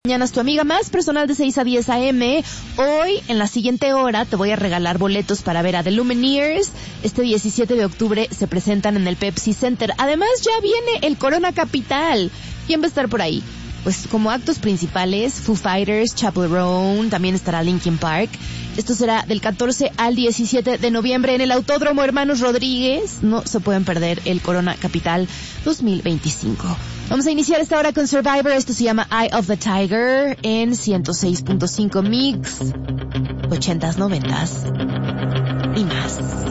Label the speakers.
Speaker 1: Mañana es tu amiga más personal de 6 a 10 a.m. Hoy, en la siguiente hora, te voy a regalar boletos para ver a The Lumineers. Este 17 de octubre se presentan en el Pepsi Center. Además, ya viene el Corona Capital. ¿Quién va a estar por ahí? Pues como actos principales, Foo Fighters, Chappell Roan, también estará Linkin Park. Esto será del 14 al 17 de noviembre en el Autódromo Hermanos Rodríguez. No se pueden perder el Corona Capital 2025. Vamos a iniciar esta hora con Survivor. Esto se llama Eye of the Tiger en 106.5 Mix, 80s, 90s y más.